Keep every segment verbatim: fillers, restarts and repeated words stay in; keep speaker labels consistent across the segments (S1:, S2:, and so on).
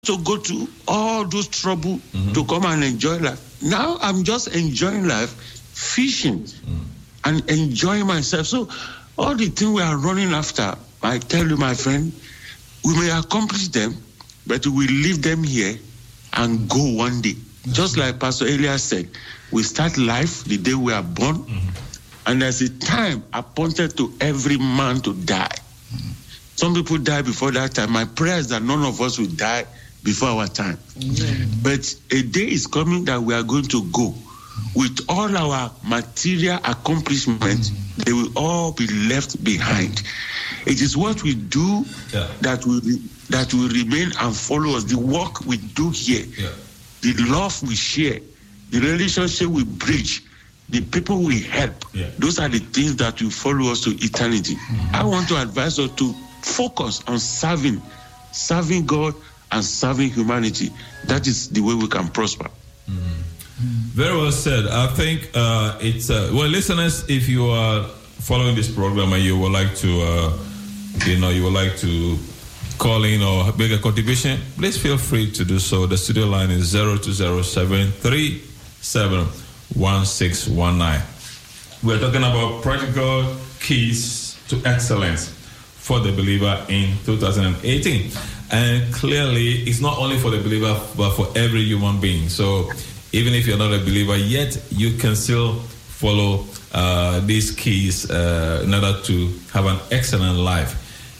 S1: to go to all those trouble mm-hmm. to come and enjoy life. Now I'm just enjoying life, fishing, mm. and enjoying myself. So all the things we are running after, I tell you, my friend, we may accomplish them, but we will leave them here and go one day. Mm-hmm. Just like Pastor Elias said, we start life the day we are born, mm-hmm. and there's a time appointed to every man to die. Mm-hmm. Some people die before that time. My prayer is that none of us will die before our time. Mm-hmm. But a day is coming that we are going to go. With all our material accomplishments, mm-hmm. they will all be left behind. It is what we do yeah. that will that will remain and follow us. The work we do here, yeah. the love we share, the relationship we bridge, the people we help. Yeah. Those are the things that will follow us to eternity. Mm-hmm. I want to advise us to focus on serving, serving God and serving humanity. That is the way we can prosper.
S2: Mm-hmm. Very well said. I think uh, it's uh, well, listeners. If you are following this program and you would like to, uh, you know, you would like to call in or make a contribution, please feel free to do so. The studio line is zero two zero seven three seven one six one nine. We're talking about practical keys to excellence for the believer in two thousand eighteen. And clearly, it's not only for the believer, but for every human being. So even if you're not a believer yet, you can still follow uh, these keys uh, in order to have an excellent life.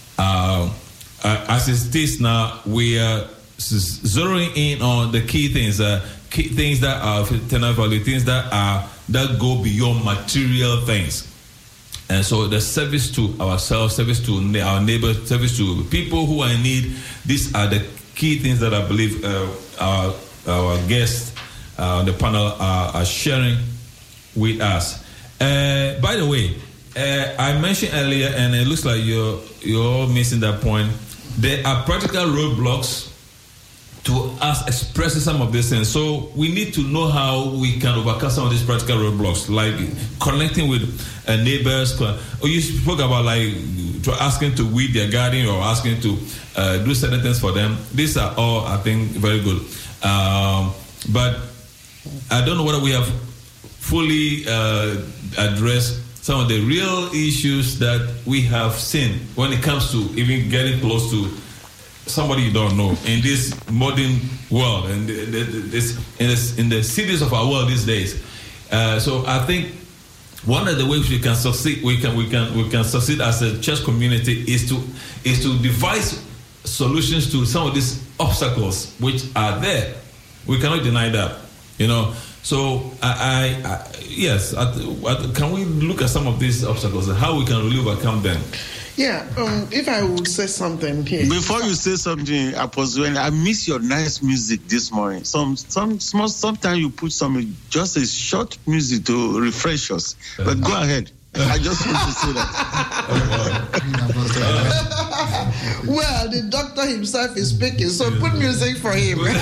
S2: Uh, uh, as it is now, we are zeroing in on the key things, uh, key things that are eternal value, things that are that go beyond material things. And so the service to ourselves, service to our neighbors, service to people who are in need, these are the key things that I believe uh, our, our guests uh, on the panel are, are sharing with us. Uh, by the way, uh, I mentioned earlier, and it looks like you're, you're all missing that point, there are practical roadblocks to us expressing some of these things. So we need to know how we can overcome some of these practical roadblocks, like connecting with uh, neighbors. Or you spoke about like asking to weed their garden or asking to uh, do certain things for them. These are all, I think, very good. Um, but I don't know whether we have fully uh, addressed some of the real issues that we have seen when it comes to even getting close to somebody you don't know in this modern world and this in, this, in the cities of our world these days. Uh, so I think one of the ways we can succeed, we can we can we can succeed as a church community is to is to devise solutions to some of these obstacles which are there. We cannot deny that, you know. So I, I, I yes, I, I, can we look at some of these obstacles and how we can really overcome them?
S3: Yeah, um, if I would say something here.
S1: Before you say something, Apostle, I miss your nice music this morning. Some, some, small. Sometimes you put some just a short music to refresh us. But go ahead. I just want to say that.
S3: Well, the doctor himself is speaking, so put music for him.
S2: I,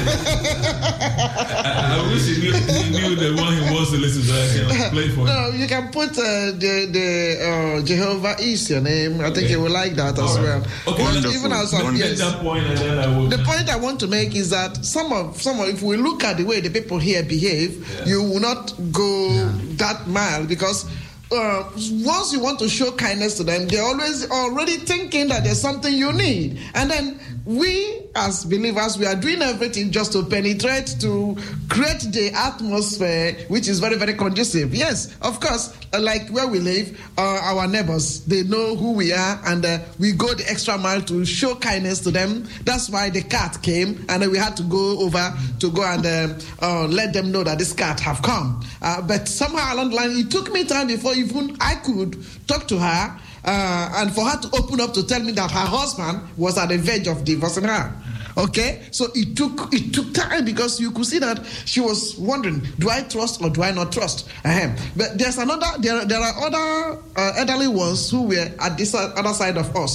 S2: I wish he knew, he knew the one he wants to listen to. I can play for him.
S3: No, you can put uh, the the uh, Jehovah is your name. I think okay. he will like that as right. well.
S2: Okay,
S3: well even as of, yes,
S2: that point and then I will...
S3: The point I want to make is that some of some of, if we look at the way the people here behave, yeah. you will not go yeah. that mile because. Uh, once you want to show kindness to them, they're always already thinking that there's something you need. And then we, as believers, we are doing everything just to penetrate, to create the atmosphere, which is very, very conducive. Yes, of course, uh, like where we live, uh, our neighbors, they know who we are, and uh, we go the extra mile to show kindness to them. That's why the cat came, and then we had to go over to go and uh, uh, let them know that this cat have come. Uh, but somehow along the line, it took me time before even I could talk to her uh, and for her to open up to tell me that her husband was at the verge of divorcing her. Okay, so it took it took time because you could see that she was wondering, do I trust or do I not trust? Uh-huh. But there's another. There there are other uh, elderly ones who were at this other side of us.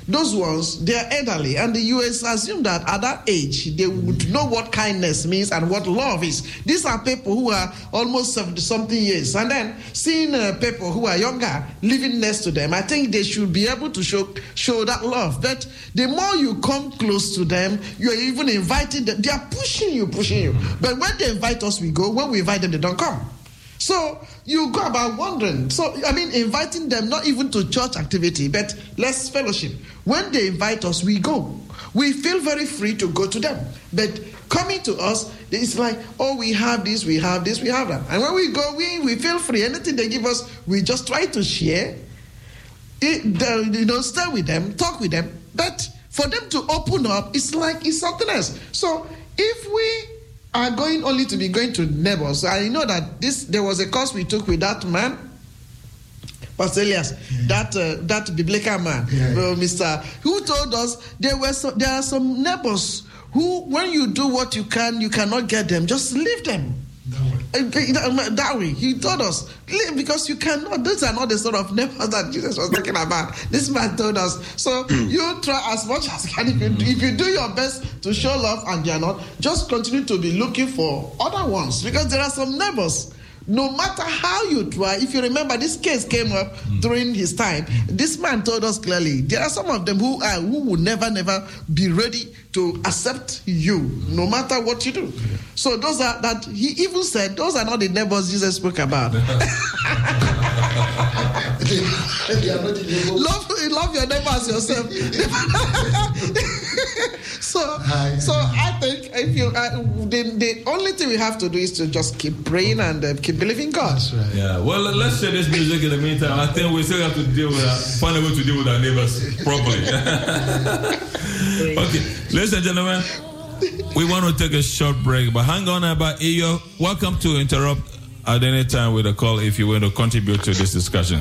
S3: those ones, they are elderly, and you assume that at that age, they would know what kindness means and what love is. These are people who are almost seventy-something years, and then seeing uh, people who are younger living next to them, I think they should be able to show, show that love. But the more you come close to them, you're even inviting them. They are pushing you, pushing you. But when they invite us, we go. When we invite them, they don't come. So you go about wondering. So, I mean, inviting them, not even to church activity, but let's fellowship. When they invite us, we go. We feel very free to go to them. But coming to us, it's like, oh, we have this, we have this, we have that. And when we go, we, we feel free. Anything they give us, we just try to share. It, the, you know, stay with them, talk with them. But for them to open up, it's like it's something else. So if we are going only to be going to neighbors. I know that this there was a course we took with that man, Pastor Elias, yeah. that uh, that biblical man, yeah, yeah. Uh, Mister who told us there were so, there are some neighbors who, when you do what you can, you cannot get them. Just leave them. That way, he told us, leave, because you cannot. These are not the sort of neighbors that Jesus was talking about. This man told us. So you try as much as you can. If you, if you do your best to show love and they are not, just continue to be looking for other ones, because there are some neighbors. No matter how you try, if you remember, this case came up during his time. This man told us clearly, there are some of them who are who will never, never be ready to accept you, no matter what you do. So those are that he even said those are not the neighbors Jesus spoke about. love, love your neighbor as yourself. so, so I think if you, uh, the, the only thing we have to do is to just keep praying and uh, keep believing God.
S2: That's right. Yeah. Well, let's share this music in the meantime. I think we still have to deal with our, find a way to deal with our neighbors properly. Okay, ladies and gentlemen, we want to take a short break, but hang on about Iyo. Welcome to interrupt at any time with a call if you want to contribute to this discussion.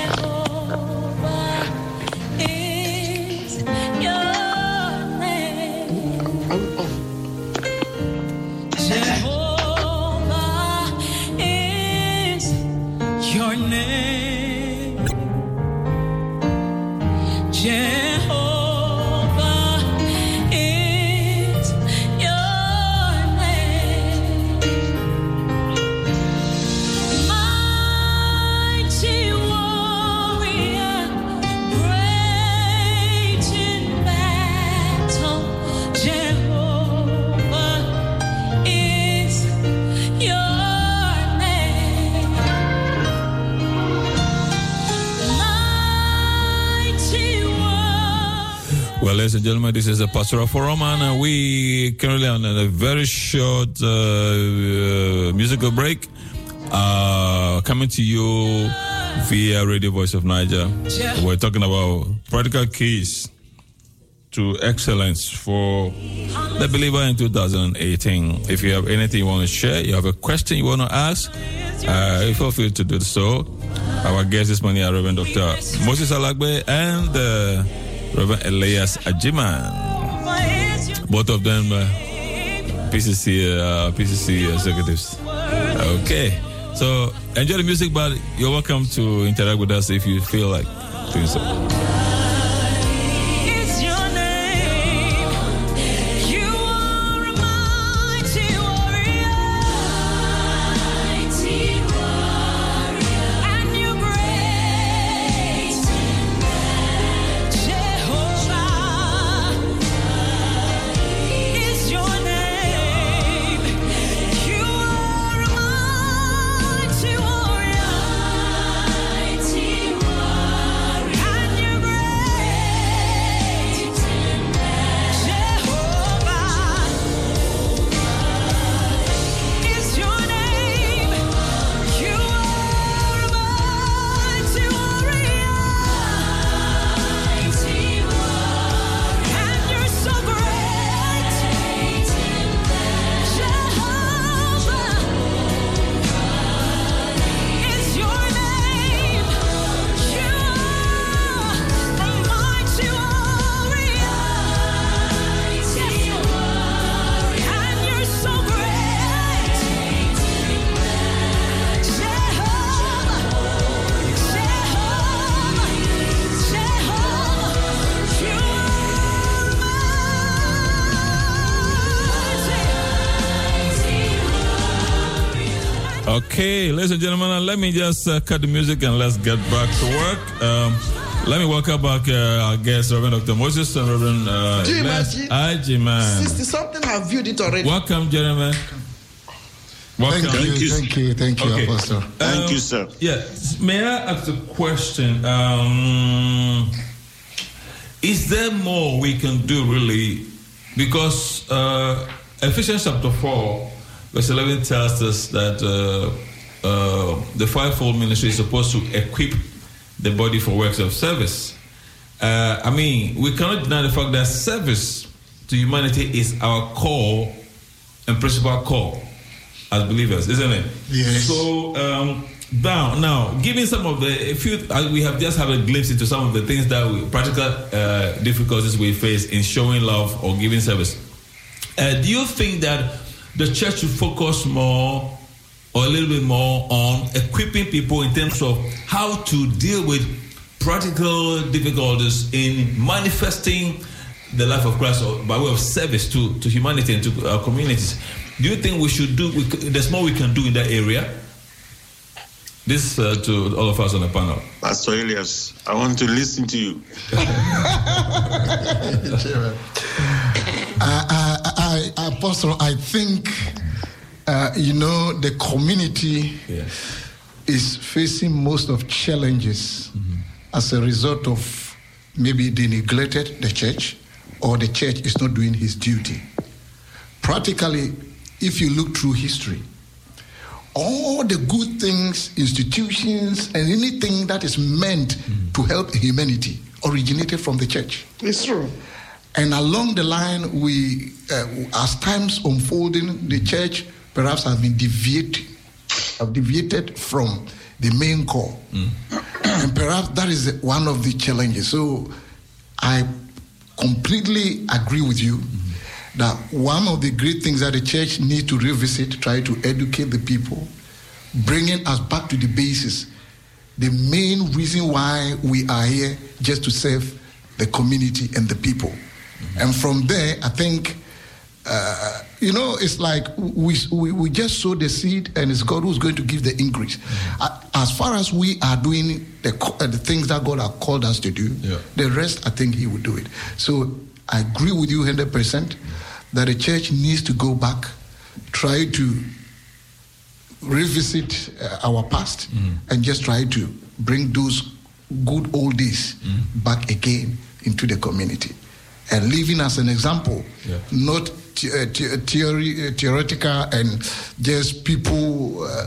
S2: Ladies and gentlemen, this is the Pastoral Forum, and we currently on a very short uh, uh, musical break, uh, coming to you via Radio Voice of Niger. We're talking about practical keys to excellence for the believer in two thousand eighteen. If you have anything you want to share, you have a question you want to ask, uh, feel free to do so. Our guest this morning are Reverend Doctor Moses Alagbe and uh, Reverend Elias Ajiman. Both of them uh, P C C uh, P C C executives. Okay, so enjoy the music, but you're welcome to interact with us if you feel like doing so.
S4: You
S2: Okay, ladies and gentlemen, let me just uh, cut the music and let's get back to work. Um, let me welcome back uh, our guest, Reverend Doctor Moses and Reverend uh,
S3: G-Man.
S2: G-Man.
S3: sixty-something have viewed it already.
S2: Welcome, gentlemen. Welcome.
S4: Thank you, thank you, thank you,
S2: Okay.
S4: Apostle.
S1: Thank
S2: Um,
S1: you, sir.
S2: Yeah, may I ask a question? Um, is there more we can do, really? Because uh, Ephesians chapter four, verse eleven tells us that uh, uh, the fivefold ministry is supposed to equip the body for works of service. Uh, I mean, we cannot deny the fact that service to humanity is our core and principal core as believers, isn't it?
S4: Yes.
S2: So um, now, now, given some of the, a few, uh, we have just had a glimpse into some of the things that we, practical uh, difficulties we face in showing love or giving service. Uh, do you think that the church should focus more or a little bit more on equipping people in terms of how to deal with practical difficulties in manifesting the life of Christ or by way of service to, to humanity and to our communities? Do you think we should do, we, there's more we can do in that area? This uh, to all of us on the panel.
S1: Pastor Elias, I want to listen to you.
S4: I, I, I, Apostle, I think, uh, you know, the community
S2: Yeah.
S4: is facing most of challenges mm-hmm. as a result of maybe they neglected the church or the church is not doing his duty. Practically, if you look through history, all the good things, institutions, and anything that is meant mm-hmm. to help humanity originated from the church.
S3: It's true.
S4: And along the line, we, uh, as times unfolding, the church perhaps has been deviated, have deviated from the main core. Mm. And perhaps that is one of the challenges. So I completely agree with you mm-hmm. that one of the great things that the church needs to revisit, try to educate the people, bringing us back to the basis, the main reason why we are here, just to serve the community and the people. Mm-hmm. And from there, I think, uh, you know, it's like we, we we just sow the seed and it's God who's going to give the increase. Mm-hmm. Uh, as far as we are doing the, uh, the things that God has called us to do, yeah. the rest, I think he will do it. So I agree with you one hundred percent that the church needs to go back, try to revisit uh, our past mm. and just try to bring those good old days mm. back again into the community. And living as an example, yeah. not the- uh, theory, uh, theoretical and just people uh,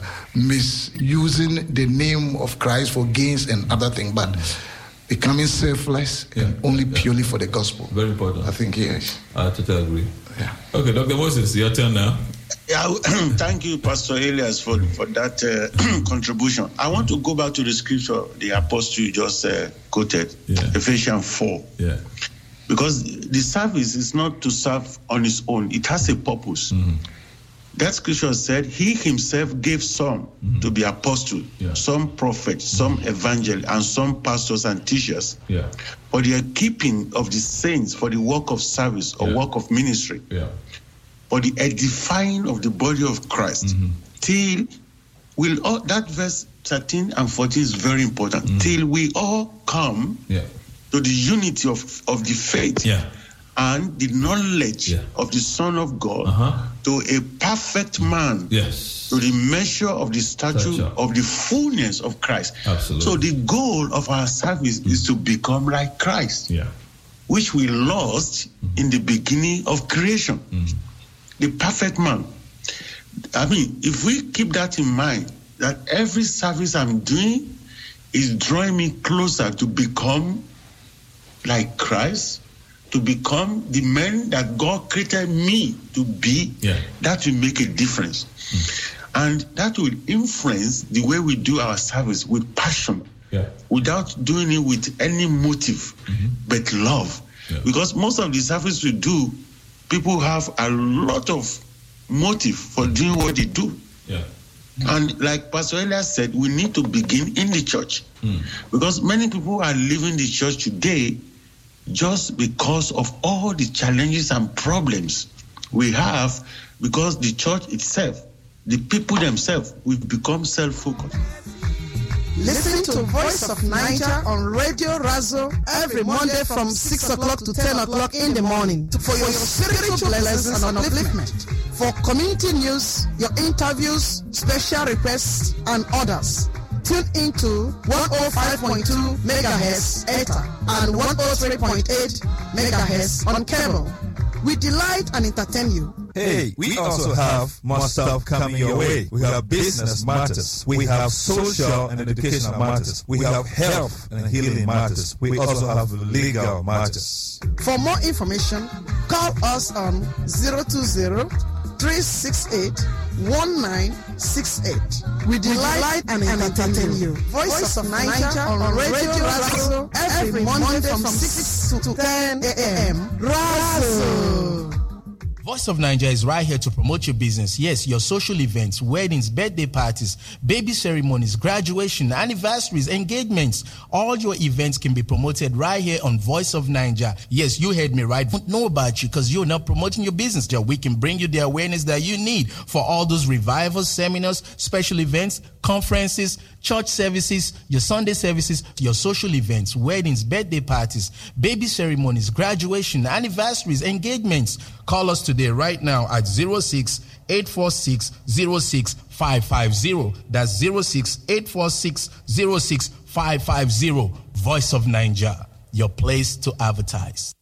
S4: misusing the name of Christ for gains and other things, but mm. becoming selfless yeah. and only yeah. purely for the gospel.
S2: Very important.
S4: I think, yes.
S2: I totally agree.
S4: Yeah.
S2: Okay, Doctor Moses, your turn now.
S1: Yeah, thank you, Pastor Elias, for, for that uh, contribution. I want to go back to the scripture the apostle just uh, quoted,
S2: Yeah.
S1: Ephesians four.
S2: Yeah.
S1: Because the service is not to serve on its own, it has a purpose.
S2: Mm-hmm.
S1: That scripture said, he himself gave some
S2: Mhm.
S1: to be apostles,
S2: Yeah.
S1: some prophets, some evangelists, and some pastors and teachers
S2: Yeah.
S1: for the keeping of the saints, for the work of service or
S2: Yeah.
S1: work of ministry,
S2: Yeah.
S1: for the edifying of the body of Christ.
S2: Mhm.
S1: Till will all, that verse thirteen and fourteen is very important. Till we all come
S2: Yeah.
S1: to the unity of, of the faith
S2: Yeah.
S1: and the knowledge
S2: Yeah.
S1: of the Son of God,
S2: Uh-huh.
S1: to a perfect man,
S2: Yes.
S1: to the measure of the stature
S2: Stature.
S1: of the fullness of Christ.
S2: Absolutely.
S1: So the goal of our service is to become like Christ,
S2: Yeah.
S1: which we lost in the beginning of creation. The perfect man. I mean, if we keep that in mind, that every service I'm doing is drawing me closer to become like Christ, to become the man that God created me to be,
S2: Yeah.
S1: that will make a difference. And that will influence the way we do our service with passion,
S2: Yeah.
S1: without doing it with any motive, but love.
S2: Yeah.
S1: Because most of the service we do, people have a lot of motive for doing what they do.
S2: Yeah.
S1: And like Pastor Elias said, we need to begin in the church.
S2: Mm.
S1: Because many people are leaving the church today just because of all the challenges and problems we have, because the church itself the people themselves will become self-focused.
S3: Listen to Voice of Niger on Radio Razo every Monday from six o'clock to ten o'clock in the morning for your spiritual lessons and upliftment. For community news, your interviews, special requests, and others, tune into one oh five point two megahertz Ether and one oh three point eight megahertz on cable. We delight and entertain you.
S5: Hey, we also have more stuff coming your way. We have business matters. We have social and educational matters. We have health and healing matters. We also have legal matters.
S3: For more information, call us on zero two zero, three six eight, one nine six eight. We delight and entertain you. Voice of Niger on Radio Razo every Monday from six to ten a.m. Razo.
S6: Voice of Niger is right here to promote your business. Yes, your social events, weddings, birthday parties, baby ceremonies, graduation, anniversaries, engagements. All your events can be promoted right here on Voice of Niger. Yes, you heard me right. We don't know about you because you're not promoting your business. We can bring you the awareness that you need for all those revivals, seminars, special events, conferences, church services, your Sunday services, your social events, weddings, birthday parties, baby ceremonies, graduation, anniversaries, engagements. Call us today right now at zero six eight four six zero six five five zero. That's zero six eight four six zero six five five zero. Voice of Niger, your place to advertise.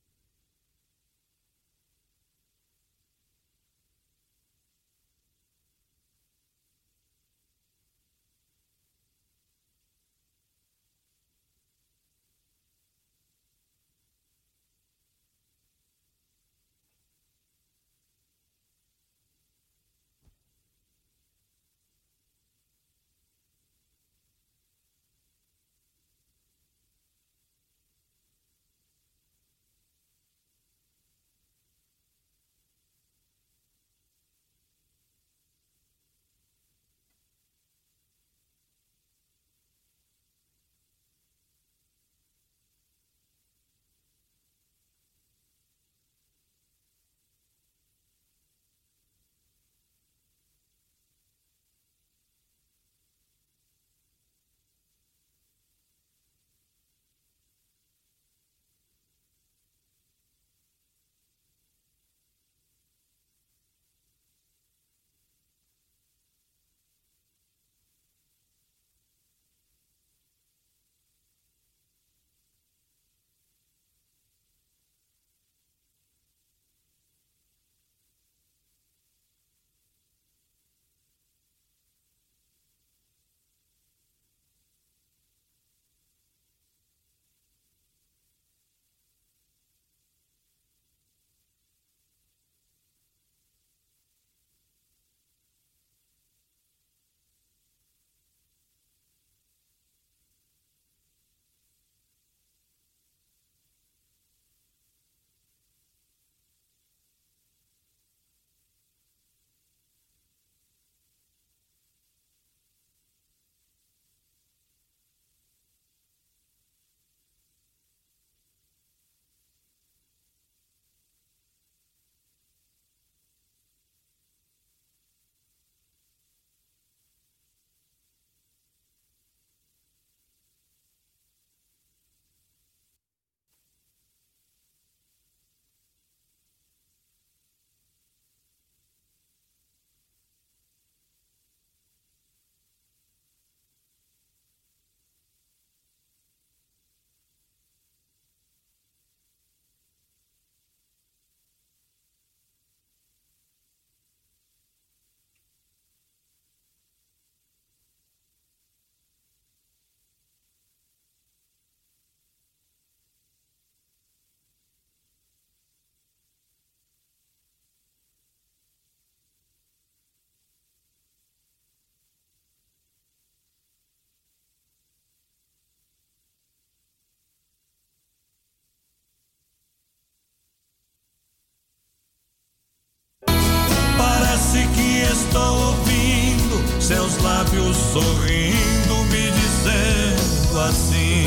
S7: Estou ouvindo seus lábios sorrindo, me dizendo assim: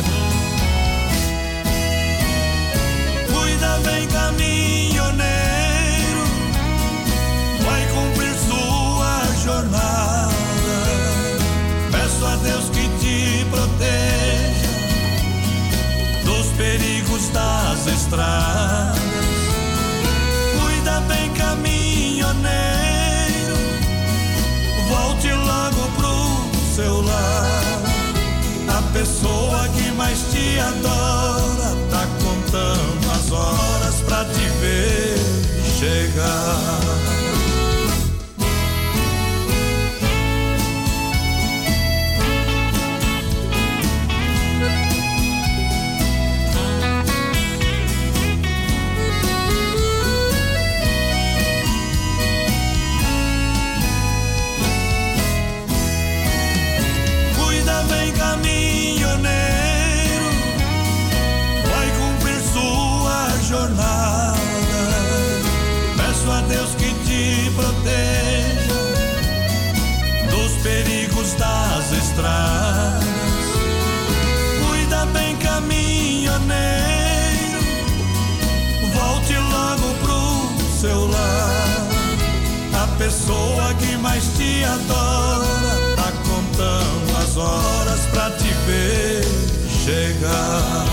S7: cuida bem, caminhoneiro, vai cumprir sua perigos das estradas. Cuida bem, caminhoneiro, volte logo pro seu lar. A pessoa que mais te adora tá contando as horas pra te ver chegar. Deus que te proteja dos perigos das estradas. Cuida bem, caminhoneiro, volte logo pro seu lar. A pessoa que mais te adora tá contando as horas pra te ver chegar.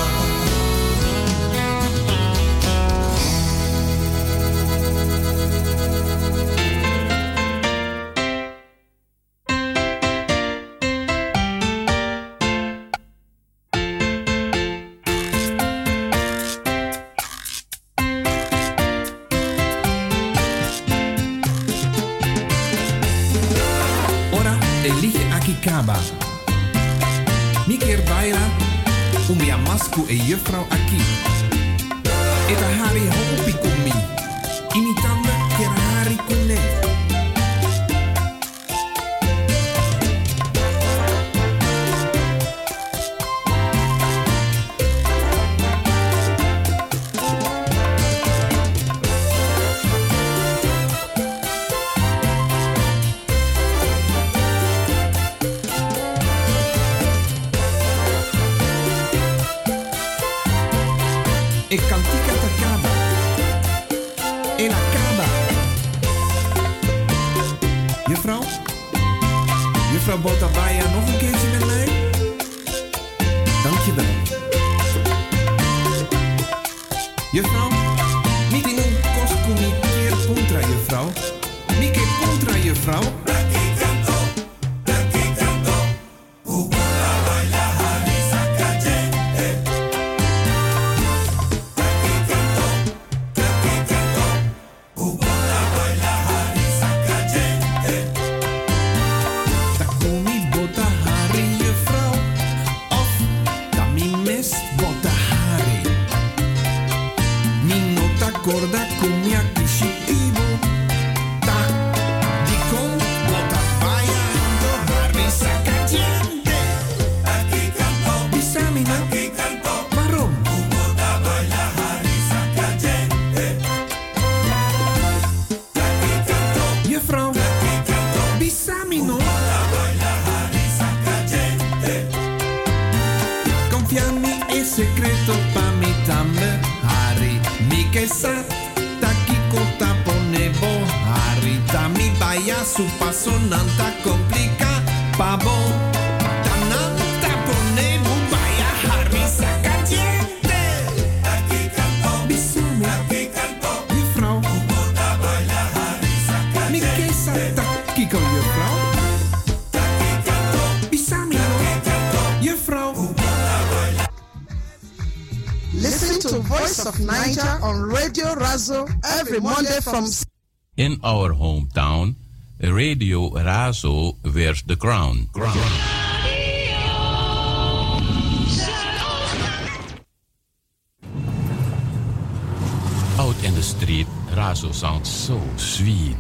S8: Miker baila, umi amasku e juffrouw Aki. Eta hari hopi kumi, imitando kera hari kune. E cantica t'acaba, e l'acaba. Juffrouw, juffrouw Botabaya, nog een keertje met mij? Dankjewel. Juffrouw, niet in een koskumi keer puntra, juffrouw. Niet keer puntra, juffrouw. Su paso nanta complica, pavo, tananta ponemo, vaya harisa caliente. Aquí cantó, bisame, aquí cantó, mi frau, bota baila harisa caliente. Mi que salta, kiko je frau, aquí cantó, bisame, je frau, bota baila.
S3: Listen to Voice of Niger on Radio Razo every Monday from.
S9: In our hometown, Radio Razo wears the crown. crown. Out in the street, Razo sounds so sweet.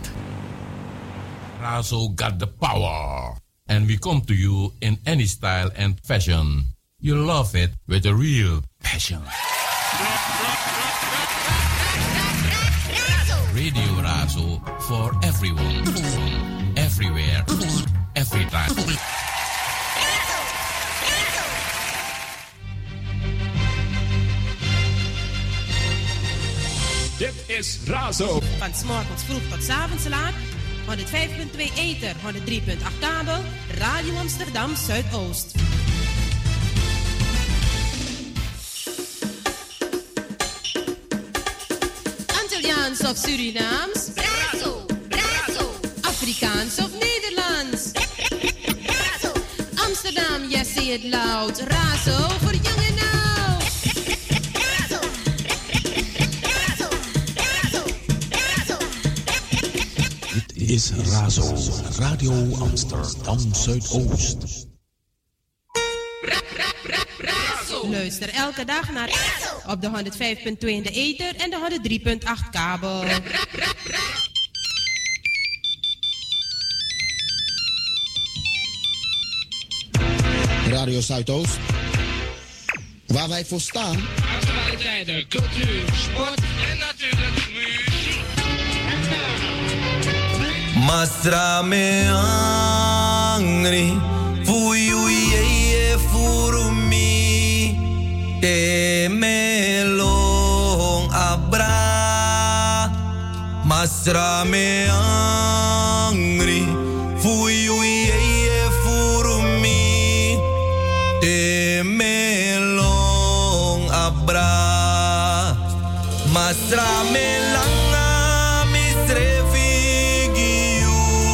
S9: Razo got the power. And we come to you in any style and fashion. You love it with a real passion. Radio Razo for everyone, everywhere, every time.
S10: Dit is Razo.
S11: Van 's morgens vroeg tot 's avonds laat. honderdvijf komma twee ether, honderddrie komma acht kabel. Radio Amsterdam Zuidoost. Nederlands of Surinaams?
S12: Razo, Razo.
S11: Afrikaans of Nederlands?
S12: Razo.
S11: Amsterdam, yes, say it loud. Razo voor jong en oud.
S12: Razo. Razo. Razo. Razo.
S10: Dit is Razo, Radio Amsterdam Zuidoost.
S11: Luister elke dag naar Razo op de honderd vijf punt twee in de ether en de honderd drie punt acht kabel.
S13: Radio Zuidoost, waar wij voor staan.
S10: Actualiteiten, cultuur, sport en natuurlijk muziek.
S14: Mastra me angry, fuyu ye furumi, te melong abra. Mastra me angry, fuyu ye furumi, te melong abra. Mastra me langa misrefigiu,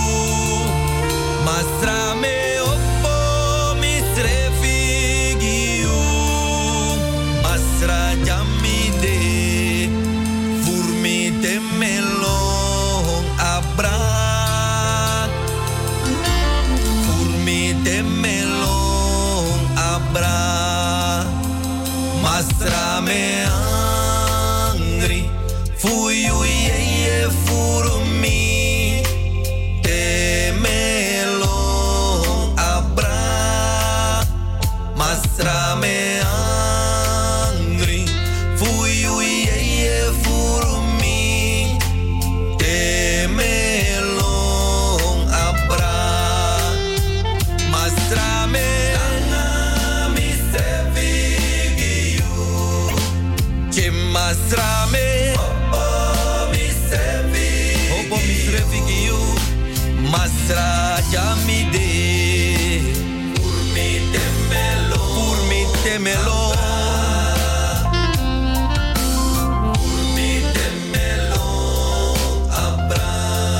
S14: mastra me oppo misrefigiu, mastra jamide furmi te melong abra, furmi te melong abra, mastra me angry, fuyu ye furmi, te melong abra, mastra me angry, fuyu ye furmi, te melong abra, mastra me mi sevigiu, che mastra me oppo mi sevigiu, oppo mi sevigiu, mastra jamide, furmi te melong, furmi te melong, furmi te melong abra,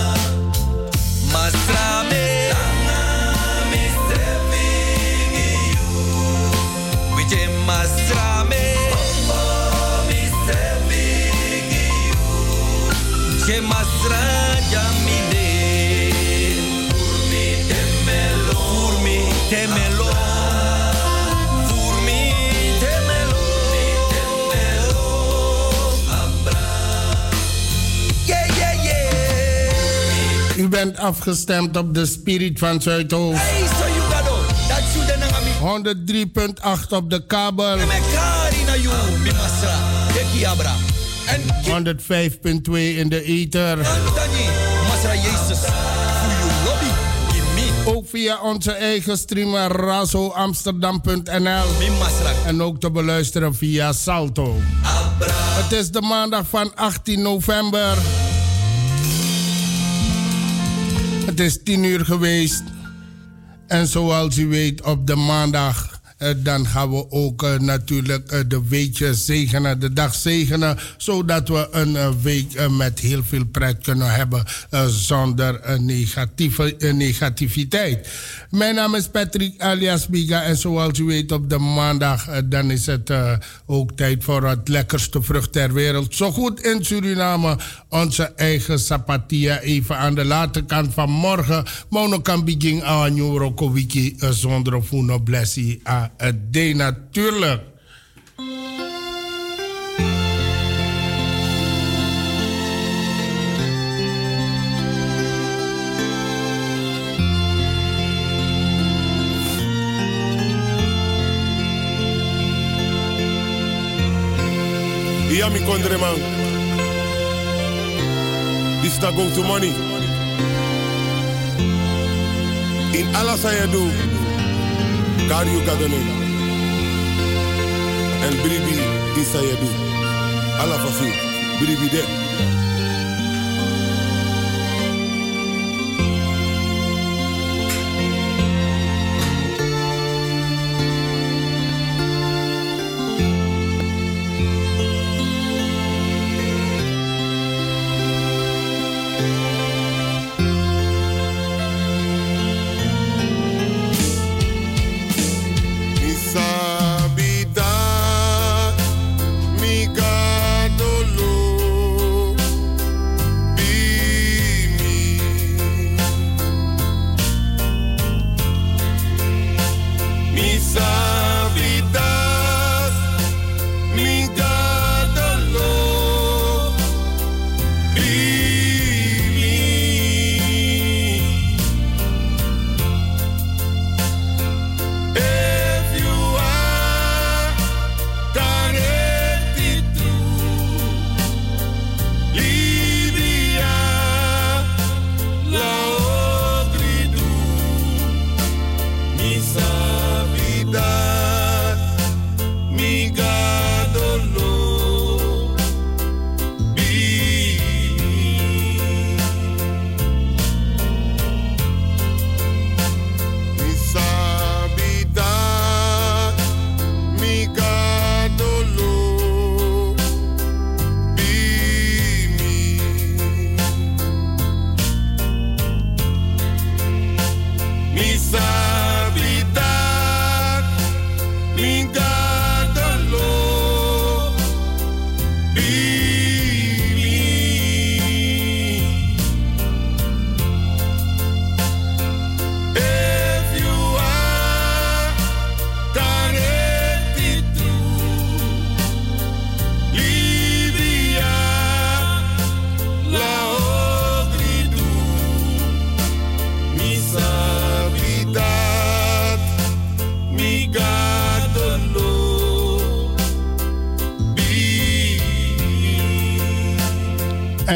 S14: mastra me mi sevigiu, wiche mastra me oppo mi sevigiu, che mastra jamide, furmi te melong, furmi te melong, furmi te melong abra. Yeah, yeah, yeah.
S15: U bent afgestemd op de Spirit van Zuidoost.
S14: Hey, so you got on. Dat you den ngami.
S15: honderd drie punt acht op de kabel.
S14: Me kari na you, mi masra. Deki abra. En
S15: honderd vijf punt twee in de ether.
S14: Antoni, masra Jezus. Voor you lobby.
S15: Ook via onze eigen streamer razo amsterdam punt n l. En ook te beluisteren via Salto. Het is de maandag van achttien november. Het is tien uur geweest. En zoals u weet op de maandag... Uh, dan gaan we ook uh, natuurlijk uh, de weekje zegenen, de dag zegenen, zodat we een uh, week uh, met heel veel pret kunnen hebben uh, zonder uh, negatieve, uh, negativiteit. Mijn naam is Patrick alias Biga en zoals u weet op de maandag uh, dan is het uh, ook tijd voor het lekkerste vrucht ter wereld. Zo goed in Suriname, onze eigen Sapatia even aan de late kant van morgen. Mono kan begin aan New Wiki zonder Funo Blessie a de natuurlijk.
S16: Ja, mi kondre man. This not going to money. In alles wat je doet, daar je gaat doen. En bribi is wat je doet. Alla fafi, bribi de.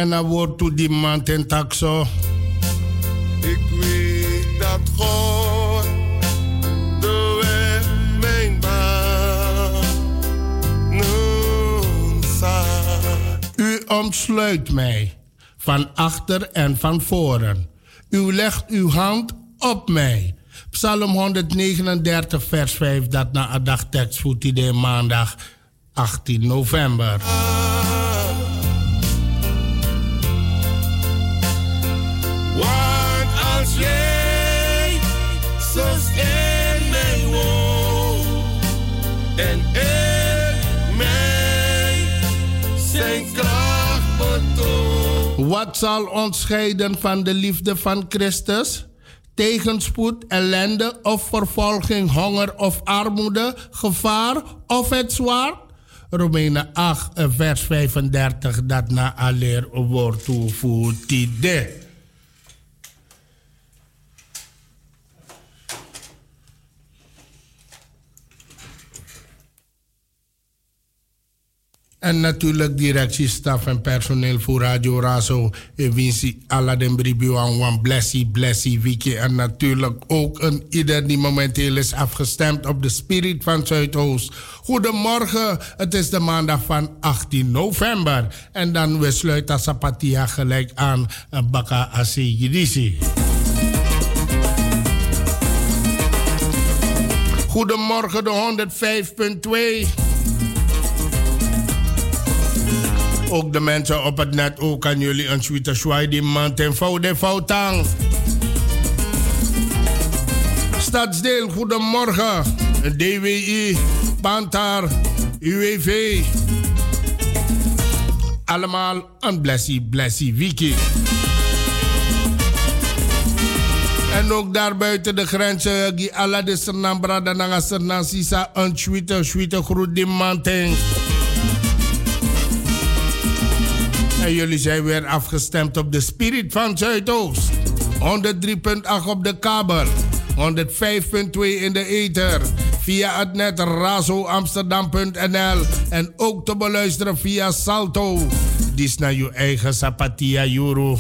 S15: En dan wordt toe die man ten taxo.
S16: Ik weet dat God de weg mijn baan noemt staat.
S15: U omsluit mij van achter en van voren. U legt uw hand op mij. Psalm honderdnegenendertig, vers vijf, dat na een dagtekst voor die maandag achttien november.
S16: Want als jij zoals in mij woont en in mij zijn kracht betoont.
S15: Wat zal ons scheiden van de liefde van Christus? Tegenspoed, ellende of vervolging, honger of armoede, gevaar of het zwaard? Romeinen acht, vers vijfendertig, dat na alleer wordt toevoegd. En natuurlijk directie, staf en personeel voor Radio Razo. Winsi Aladen Bribio en Blessie, Blessie, Wiki. En natuurlijk ook een ieder die momenteel is afgestemd op de Spirit van Zuidoost. Goedemorgen, het is de maandag van achttien november. En dan we sluiten Sapatia gelijk aan Baka Asegidisi. Goedemorgen, de honderdvijf punt twee. Ook de mensen op het net, ook kan jullie een suite schwaai die man ten foute foutang. Stadsdeel, goedemorgen. D W I, Pantar, U W V. Allemaal een blessie, blessie wiki. En ook daar buiten de grenzen, die alla de Sernambra, dan gaan Sernan Sisa, een suite, suite groet die man ten. En jullie zijn weer afgestemd op de Spirit van Zuidoost. honderd drie punt acht op de kabel. honderdvijf punt twee in de ether. Via het net razo amsterdam punt n l. En ook te beluisteren via Salto. Dit is naar je eigen Sapatia Juru.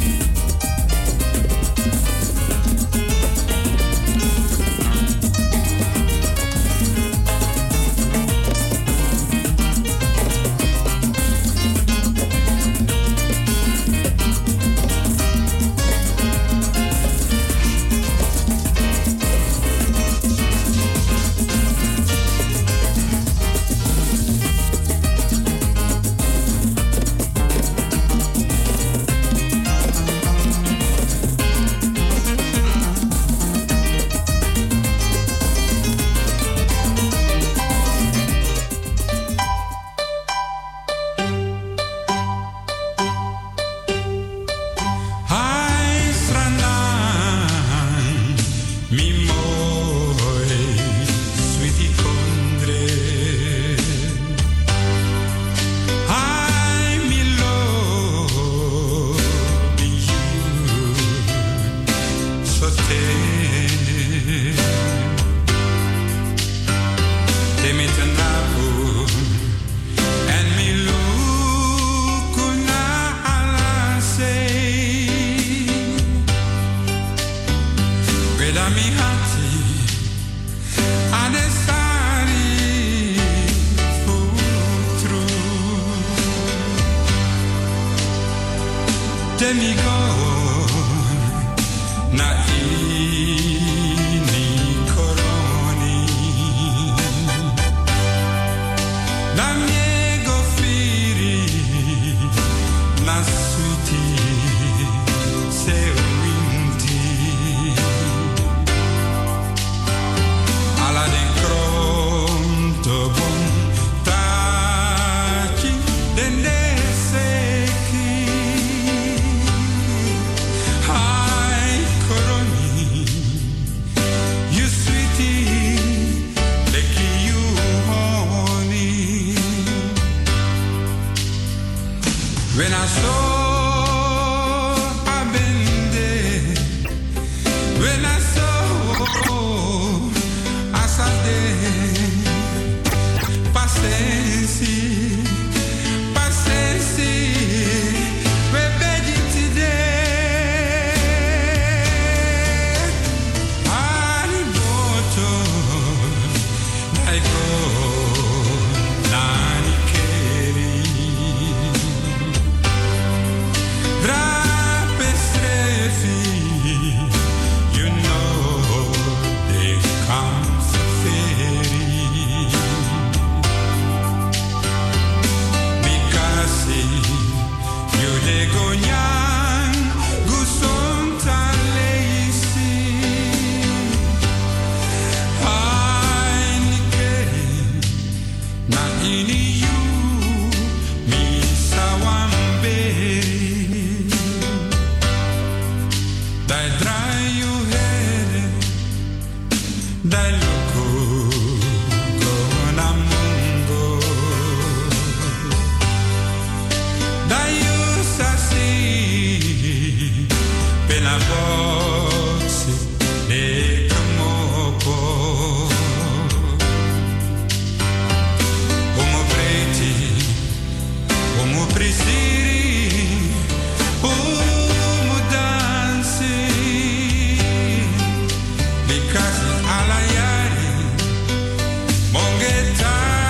S17: Dai draio here, dai loco con amungo, dai usasi pela boxe de camoko, como preti, como presiri, como danse, because alayari, mongeta.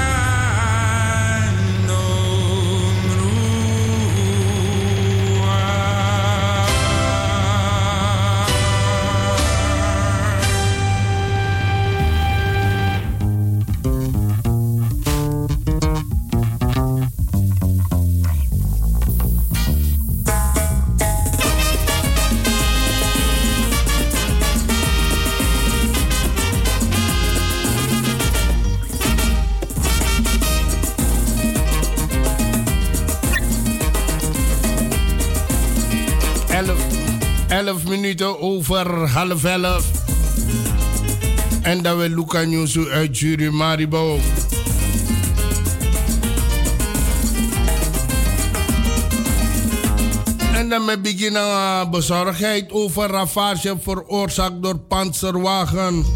S15: elf minuten over half elf. En dan we Luca Nieuws uit Jury Maribo. En dan we beginnen uh, bezorgdheid over ravage veroorzaakt door panzerwagen.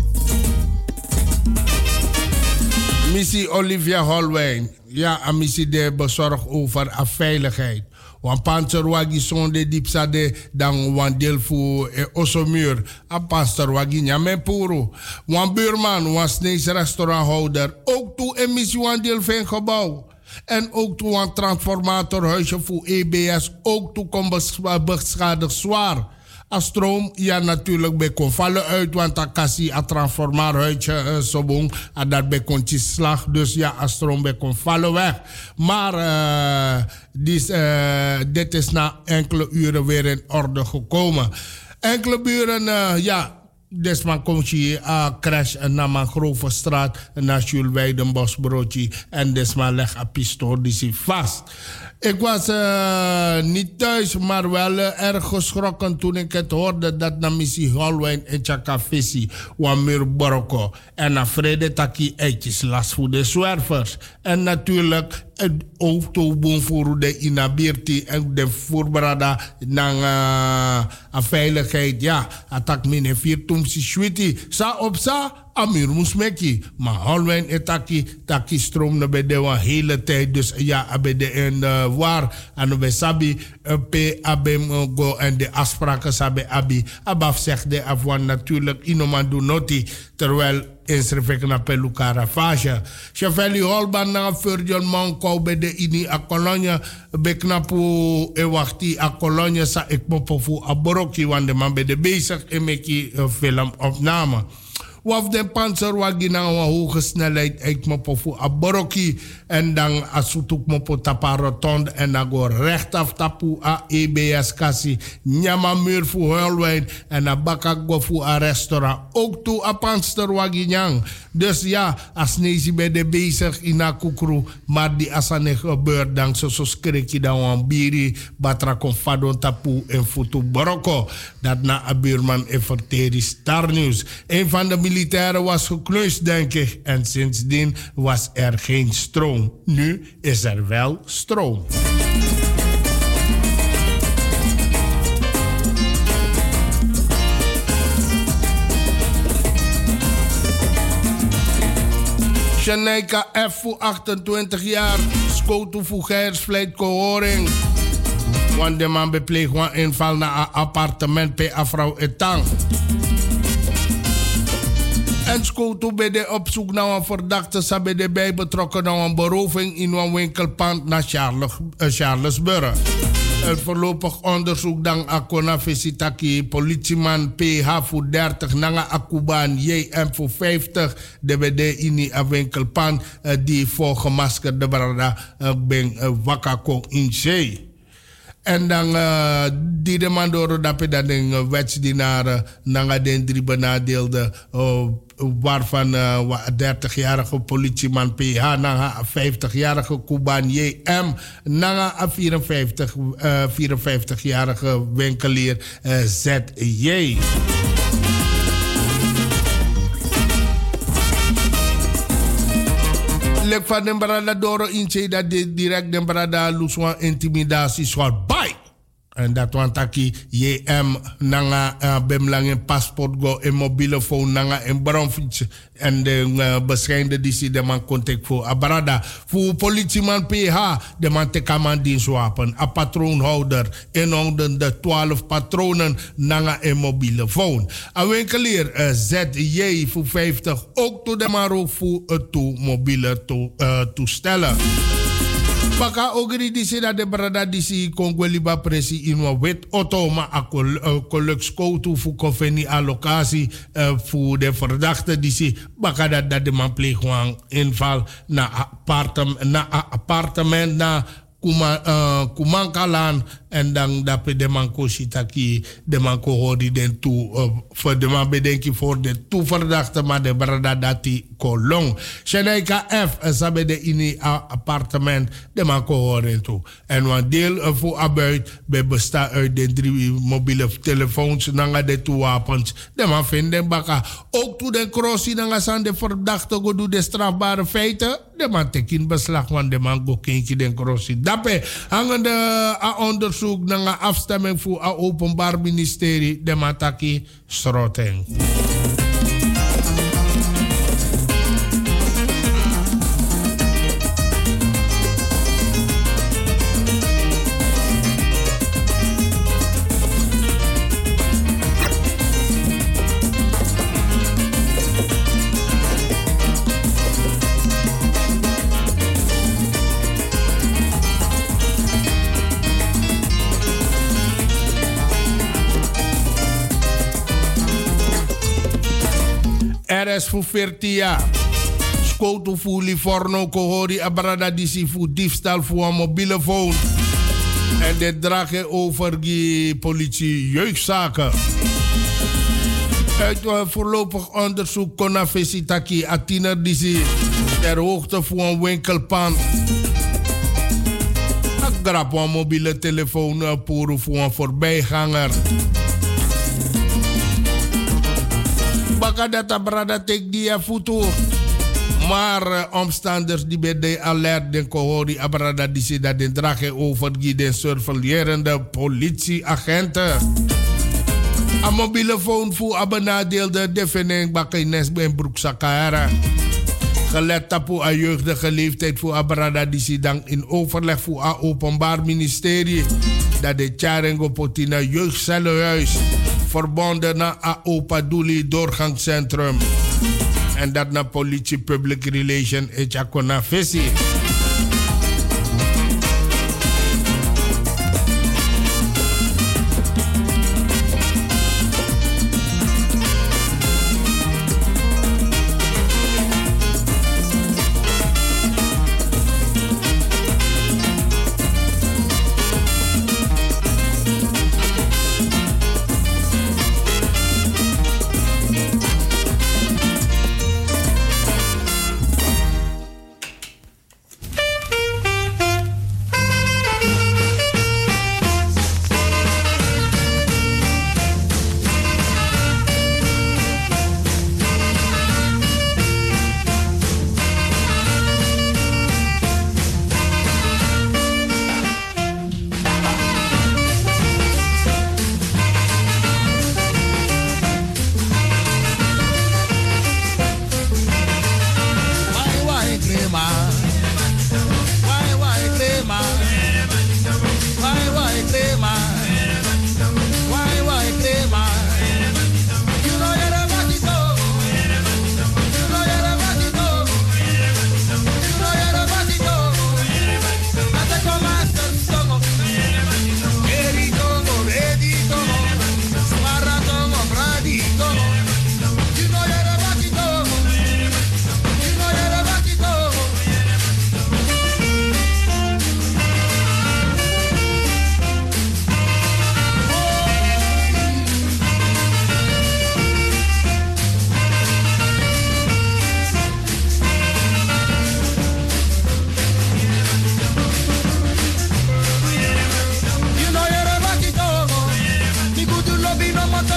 S15: Missie Olivia Holwijn. Ja, een missie die bezorgd over a veiligheid. Want panzerwagi zonde dipsade dan wan deel voor e osomur. A panzerwagi nyame puro. Wan buurman, wan snees restauranthouder. Ook toe een missie wan deel van gebouw. En ook toe een transformatorhuisje voor E B S. Ook toe kon beschadigd zwaar. A stroom, ja natuurlijk bij kon vallen uit, want dan kan je een transformatorhuisje uh, zo boom, en dat bij kon slag, dus ja, a stroom bij kon vallen weg. Maar uh, dit, uh, dit is na enkele uren weer in orde gekomen. Enkele buren, uh, ja, desman komt je uh, crash naar mijn grove straat, naar Jules Weidenbosbroodje, en desman leg een pistool die zit vast. Ik was uh, niet thuis, maar wel uh, erg geschrokken toen ik het hoorde dat na missie Holwijn en Chakafissi, Wamir Boroko en na Vrede Taki eitjes last voor de zwervers. En natuurlijk het autoboom voor de inabirti en de voorbereiden naar uh, veiligheid. Ja, attack mine vier tumsi switi. Sa op sa. Amir Musmeki, maar Holwijn en Taki, Taki stroomde bij de hele tijd. Dus ja, bij de en uh, waar, en bij Sabi, P, Abem go en de afspraken Sabi Abi. Abaf zegt de afwan natuurlijk, inoman do noti, terwijl inschrijf naar Peluca Ravage. Cheveli Holban na Virgil Manko bij de ini a kolonia, beknapu e wachti a kolonia sa ik mopo fu aboroki, want de man bij de bezig en meki uh, film opname. Waf de panzerwagen na een hoge snelheid uit mopo voor aboroki en dan asutuk mopo tapa rotonde en dan go rechtaf tapu a E B S kasi nyama muur voor Holwijn en dan baka go voor a restaurant ook toe a panzerwagen yang. Dus ja, als nezi bij de bezig in a kukru, maar die asane gebeurt dan zo zo skriki dan wan biri batra kon fadon tapu en futu boroko. Dat na a buurman everteri Star News. Een van de militairen was gekneusd, denk ik. En sindsdien was er geen stroom. Nu is er wel stroom. Shaneika F voor achtentwintig jaar. Schoten voor Geiersvleit Kohoring. Want de man bepleegt een inval naar een appartement bij afrouw Etang. En schoten bij de opzoek naar een verdachte zijn bij de bij betrokken naar een beroving in een winkelpand naar Charles, uh, Charlesburg. Het voorlopig onderzoek dan Akona Visitaki, politieman P H voor dertig, Nanga Akuban J M voor vijftig, de B D in een winkelpand uh, die voor gemaskerde brada uh, ben uh, Wakako in zee. En dan uh, die de man door dat dan een wetsdienaren nanga den drie benadeelde uh, waarvan uh, dertigjarige politieman P H, nanga vijftigjarige Kuban J M, nanga vierenvijftig, uh, vierenvijftigjarige winkelier uh, Z J. Lek van den brada doro inche dat de direct den brada luswa intimidatie soort bij. En dat want aki J M nanga uh, bemlang een paspoort go een mobiele phone nanga een bronfiets en de uh, beschijnde die si de man contact voor abrada voor politieman P H de man te kaman dienstwapen a patroonhouder en onder de twaalf patronen nanga een mobiele phone. A winkelier uh, Z J voor vijftig ook to de man ook voor uh, to mobiele to, uh, toestellen. Baka ogri disi dat de brada disi kongweliba presi in wa wet auto ma a collect koutu fu kofeni allocatie uh, fu de verdachte disi baka dat dat de man pleeg gewoon inval na appartement na appartement na kuma uh, kumankalan en dan dat de man ko sitaki de man ko hori den toe uh, voor de man bedenki voor de toe verdachte maar de brada dati kolong Shenaika F uh, sabe de ini uh, appartement de man ko hori toe en wan deel uh, voor abuit be besta uit de drie mobiele telefoons nanga de toe wapens de man vinden baka ook toe de crossie nanga san de verdachte go do de strafbare feiten de man tekin beslag van de man go kinki den crossie dape hangende a uh, onderzoek naar afstemming voor het Openbaar Ministerie de Mataki Stroteng. R S voor veertien jaar. Skoto voor Livorno, Kohori, Abrada disi voor diefstal voor een mobiele phone. En dit dragen over de politie jeugdzaken. Uit uh, voorlopig onderzoek kon na Vesitaki Atiner disi ter hoogte voor een winkelpand. Een grap een mobiele telefoon uh, voor een voorbijganger. Baka dat brada tek dia futu. Maar uh, omstanders die bij de alert den kohori abrada die ze dat den dragen over de surveillerende politieagenten. Een mobiele phone voor abenadeelde defending bakai nes ben broeksakara. Gelet tapu a jeugdige leeftijd voor abrada die ze dan in overleg voor a openbaar ministerie dat de Tjarengo Potina jeugdcellenhuis verbonden naar A O P A Duli doorgangscentrum. En dat naar politie public relation en Chakona Vessi.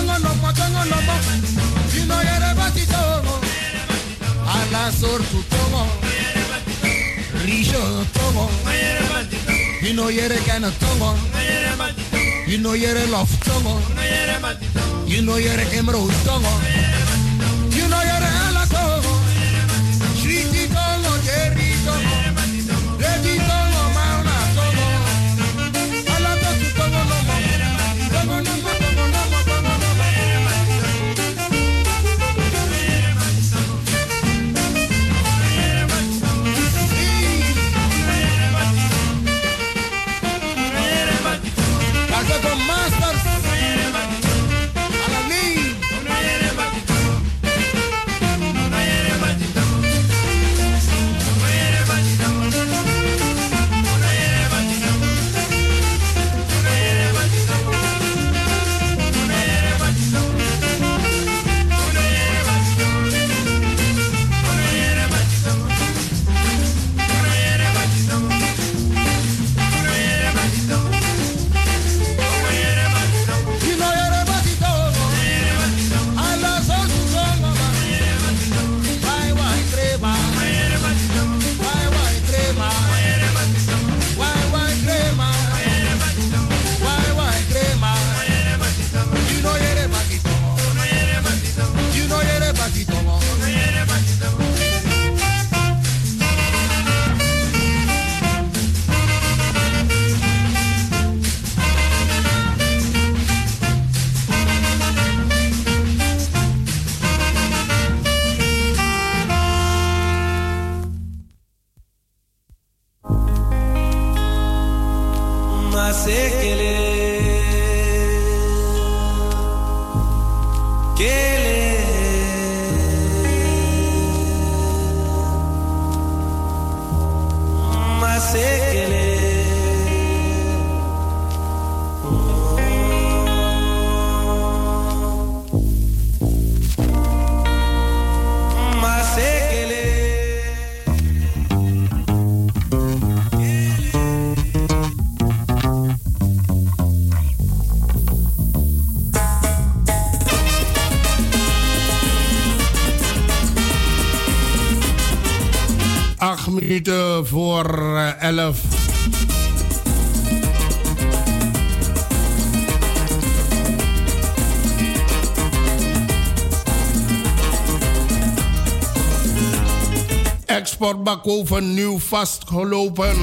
S15: tongo no mo tongo no mo. You know yere bati tongo. Ala sortu tongo. Risho tongo. You know yere kana tongo. You know yere love tongo. You know yere emerald tongo. You know yere ala tongo. Shriti tongo, Jerry tongo. Ready tongo, mauna tongo. Ala totu tongo no mo. Tongo no mo, tongo no mo, tongo no mo. Casato Masters. Alani. Minuten voor uh, elf. Export Bakoven nieuw vastgelopen.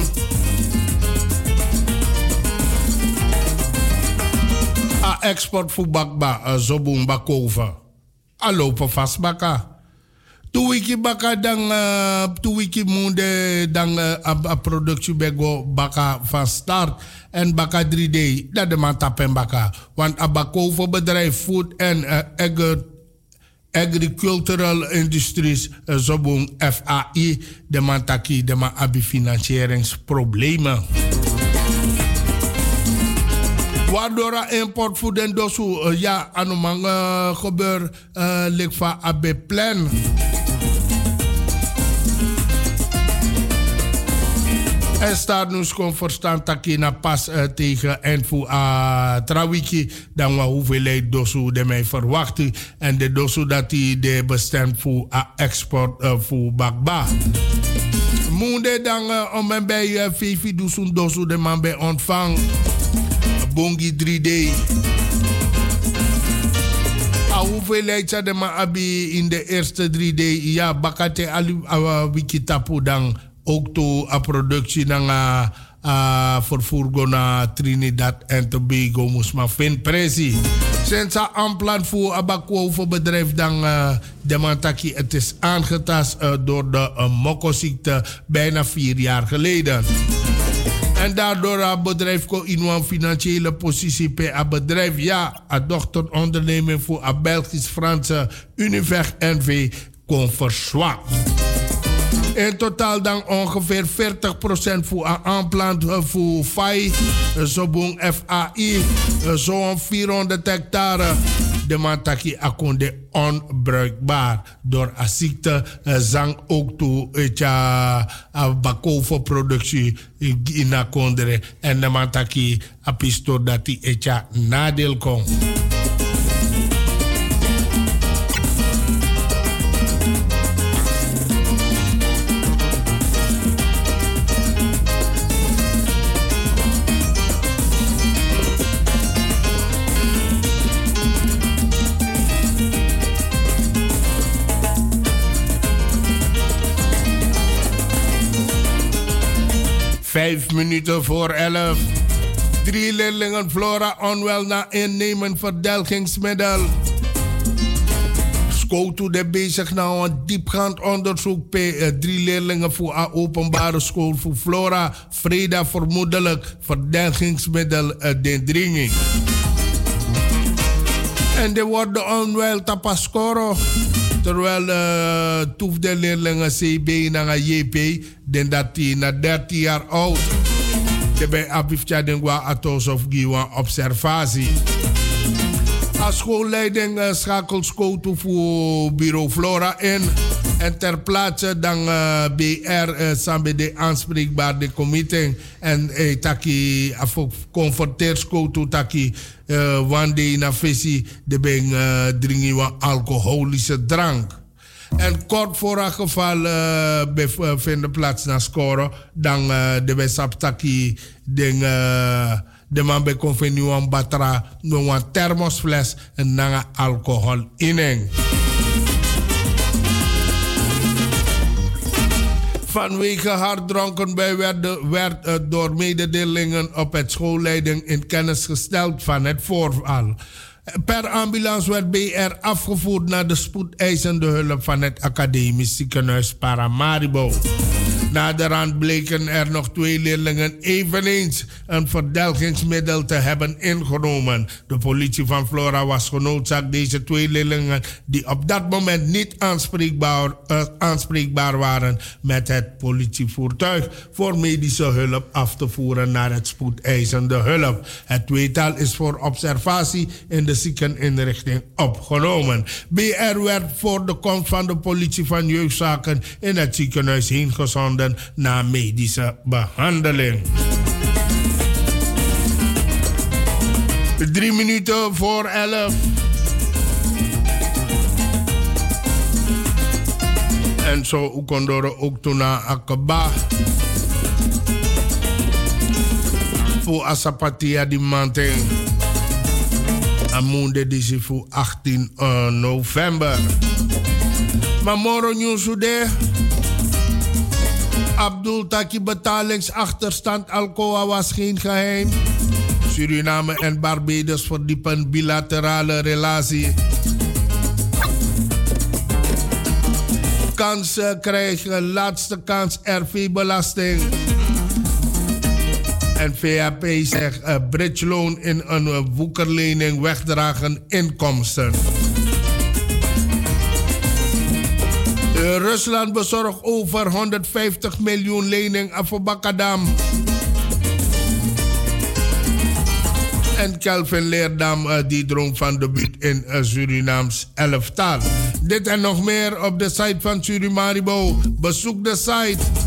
S15: A export voor Bakba, uh, Zobun Bakoven. A lopen vast baka. Two wiki baka dan uh, two wiki munde dan uh, a, a productie bego baka van start en baka drie day dat de man tapen baka want a Bakoven bedrijf food en uh, agri agricultural industries uh, zobun F A I de man taki de man abi financieringsproblemen. Waardoor a import food en dosu uh, ja anomang uh, gebeur uh, lik van abe plan. En staat nu gewoon verstand dat je na pas uh, tegen en voor uh, Trawiki dan wat hoeveelheid dosu de mij verwachten en de dosu dat die de bestemd voor uh, export uh, voor Bakba. Moende dan uh, om en bij uh, vijf duizend dosu de man bij ontvang. Bongi drie D. A hoeveelheid zou de man abi in de eerste drie D ja bakate ali uh, wiki tapu dan ook to a productie dan a uh, vervoer naar Trinidad en Tobago moest maar vinden presi. Sinds a aanplan voor a Bakoven bedrijf dan uh, de mantaki het is aangetast uh, door de uh, mokko-ziekte bijna vier jaar geleden. En daardoor het bedrijf kon in een financiële positie bij het bedrijf. Ja, een dochteronderneming voor een Belgisch-Franse Univers N V kon verzwakken. In totaal dan ongeveer veertig procent voor een aanplant voor F A I, zo'n F A I, zo'n vierhonderd hectare. De mantaki akonde onbruikbaar door een ziekte zang ook toe een Bakoven productie in akondere en de mantaki apisto dat die etja nadeel kon. Vijf minuten voor elf. Drie leerlingen Flora onwel na innemen verdelgingsmiddel. School de bezig nou een diepgaand onderzoek bij uh, drie leerlingen voor een openbare school voor Flora. Vreda vermoedelijk verdelgingsmiddel uh, dendringing. En die worden onwel tapascoro. Terwijl uh, toef de leerlingen C B naar J P, den dat die na dertien jaar oud. De bij Abifja Dengwa Atos of Giwa observatie. Als schoolleiding uh, schakelt school toe voor bureau Flora in. En ter plaatse dan uh, B R uh, samen de aanspreekbaar de comité. En eh, taki conforteer school toe taki uh, wande na visie de ben uh, drinken van alcoholische drank. En kort voor een geval uh, vinden plaats naar scoren. Dan uh, de bij saptaki den uh, de man bij convenuan batra nog een thermosfles en dan alcohol in. Vanwege harddronken bij werd, werd uh, door mededelingen op het schoolleiding in kennis gesteld van het voorval. Per ambulance werd B R afgevoerd naar de spoedeisende hulp van het academisch ziekenhuis Paramaribo. Naderhand bleken er nog twee leerlingen eveneens een verdelgingsmiddel te hebben ingenomen. De politie van Flora was genoodzaakt deze twee leerlingen, die op dat moment niet aanspreekbaar, uh, aanspreekbaar waren, met het politievoertuig voor medische hulp af te voeren naar het spoedeisende hulp. Het tweetal is voor observatie in de ziekeninrichting opgenomen. B R werd voor de komst van de politie van jeugdzaken in het ziekenhuis heen gezonden na medische behandeling. Drie minuten voor elf. En zo ukondoro ook toen naar Akaba. Voor Asapatia die manting. Amunde die voor achttien november. Maar morgen nieuws Abdul Taki betalingsachterstand Alcoa was geen geheim. Suriname en Barbados verdiepen bilaterale relatie. Kansen krijgen laatste kans R V-belasting. En V A P zegt uh, bridge loan in een uh, woekerlening wegdragen inkomsten. Uh, Rusland bezorgt over honderdvijftig miljoen lening aan voor Bakadam. En Kelvin Leerdam uh, die droomt van debuut in uh, Surinaams elftal. Dit en nog meer op de site van Surimaribo. Bezoek de site